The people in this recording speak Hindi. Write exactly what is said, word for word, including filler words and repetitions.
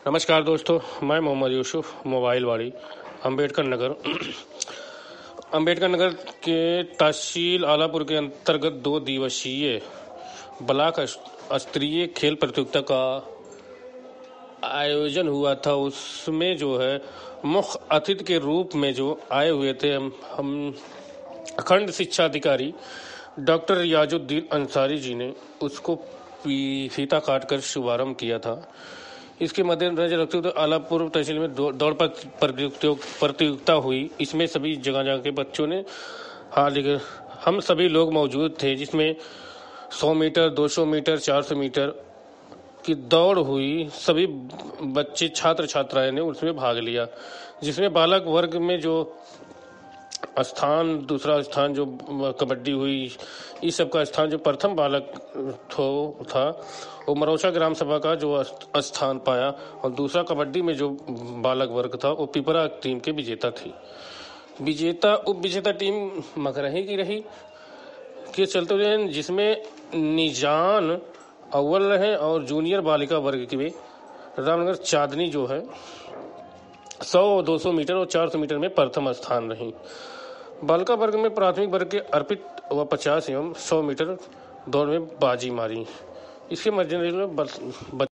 नमस्कार दोस्तों, मैं मोहम्मद यूसुफ मोबाइल वाड़ी अंबेडकर नगर अंबेडकर नगर के तहसील आलापुर के अंतर्गत दो दिवसीय ब्लॉक स्तरीय खेल प्रतियोगिता का आयोजन हुआ था। उसमें जो है मुख्य अतिथि के रूप में जो आए हुए थे हम, हम खंड शिक्षा अधिकारी डॉक्टर रियाजुद्दीन अंसारी जी ने उसको फीता काटकर शुभारंभ किया था। इसके मद्देनजर रखते हुए आलापुर तहसील में दौड़ प्रतियोगिता हुई। इसमें सभी जगह जगह के बच्चों ने हाँ लेकिन हम सभी लोग मौजूद थे, जिसमें सौ मीटर, दो सौ मीटर, चार सौ मीटर की दौड़ हुई। सभी बच्चे छात्र छात्राएं ने उसमें भाग लिया, जिसमें बालक वर्ग में जो स्थान दूसरा स्थान जो कबड्डी हुई, इस सब का स्थान जो प्रथम बालक थो था वो मरौसा ग्राम सभा का जो स्थान पाया, और दूसरा कबड्डी में जो बालक वर्ग था वो पिपरा टीम के विजेता थी। विजेता उप विजेता टीम मकरही की रही के चलते हुए, जिसमें निजान अव्वल रहे और जूनियर बालिका वर्ग की भी रामनगर चांदनी जो है सौ, दो सौ मीटर और चार सौ मीटर में प्रथम स्थान रही। बालिका वर्ग में प्राथमिक वर्ग के अर्पित व पचास एवं सौ मीटर दौड़ में बाजी मारी। इसके मद्देनजर